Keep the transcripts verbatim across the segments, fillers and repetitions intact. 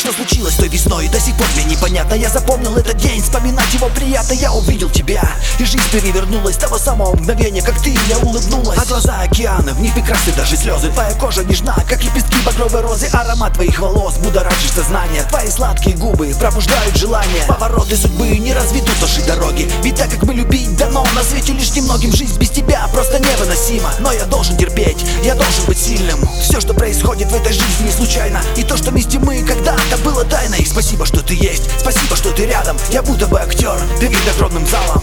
что случилось той весной, до сих пор мне непонятно. Я запомнил этот день, вспоминать его приятно. Я увидел тебя, и жизнь перевернулась с того самого мгновения, как ты мне улыбнулась. А глаза океаны, в них прекрасны даже слезы. Твоя кожа нежна, как лепестки багровой розы. Аромат твоих волос будоражит сознание. Твои сладкие губы пробуждают желание. Повороты судьбы не разведут наши дороги. Ведь так как мы любить дано, на свете лишь немногим. Жизнь без тебя просто невыносима. Но я должен терпеть, я должен быть сильным. Все, что происходит в этой жизни, не случайно. И то, что вместе мы когда-то было тайной. Спасибо, что ты есть, спасибо, что ты рядом. Я будто бы актер перед огромным залом.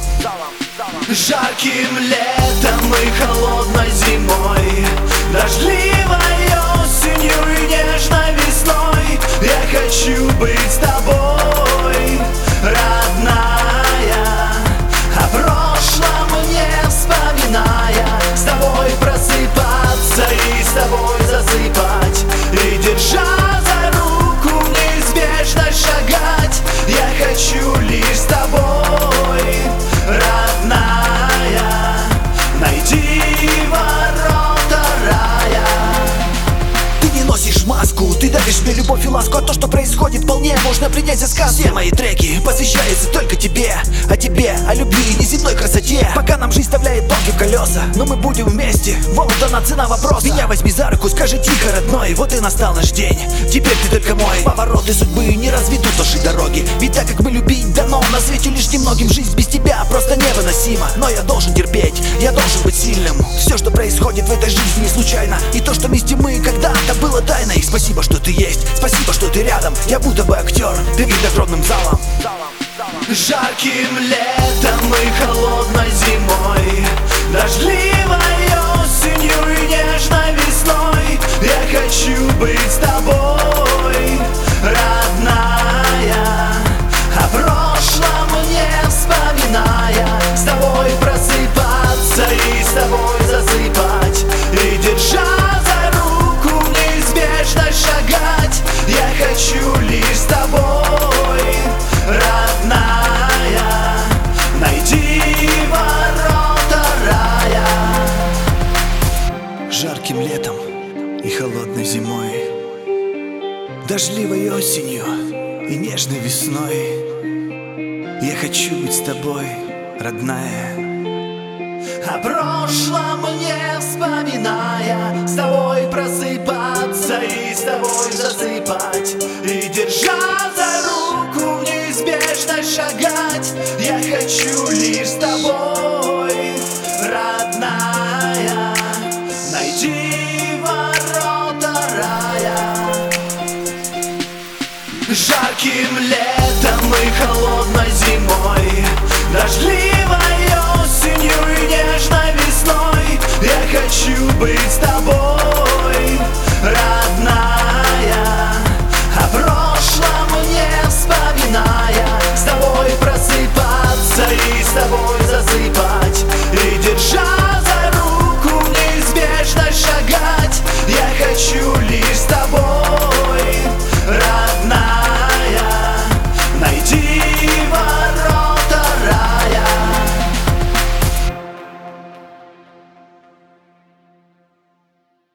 Жарким летом и холодной зимой, дождливой осенью и нежной весной, я хочу быть с тобой, родная, о прошлом не вспоминая, с тобой просыпаться и с тобой засыпать, и держа за руку неизбежно шагать. Я хочу лишь с тобой, родная, найди ворота рая. Ты не носишь маску, ты даришь мне любовь и ласку. А то, что происходит, вполне можно принять за сказку. Все мои треки посвящаются только тебе, о тебе, о любви и неземной красоте. Пока нам жизнь вставляет палки в колеса, но мы будем вместе, вот она цена вопроса. Меня возьми за руку, скажи тихо, родной, вот и настал наш день. Теперь ты только мой. Повороты судьбы не разведут наши дороги. Ведь так как мы любить дано, на свете лишь немногим. Жизнь без тебя просто невыносима. Но я должен терпеть, я должен быть сильным. Все, что происходит в этой жизни, не случайно. И то, что вместе мы когда-то было тайной. Спасибо, что ты есть, спасибо, что ты рядом. Я будто бы актер перед огромным залом. Жарким летом и холодной зимой, дождливой осенью и нежной весной, я хочу быть с тобой, родная, о прошлом не вспоминая, с тобой просыпаться и с тобой засыпать, и держа за руку неизбежно шагать. Я хочу лишь с тобой, родная, найди ворота рая. Жарким летом и холодной зимой, дождливой осенью и нежной весной, я хочу быть с тобой, родная, о прошлом не вспоминая, с тобой просыпаться и с тобой засыпать, и держа за руку неизбежно шагать. Я хочу лишь с тобой, родная, найди ворота рая. Жарким летом и холодной зимой, дождливой осенью и нежной весной, я хочу быть с тобой,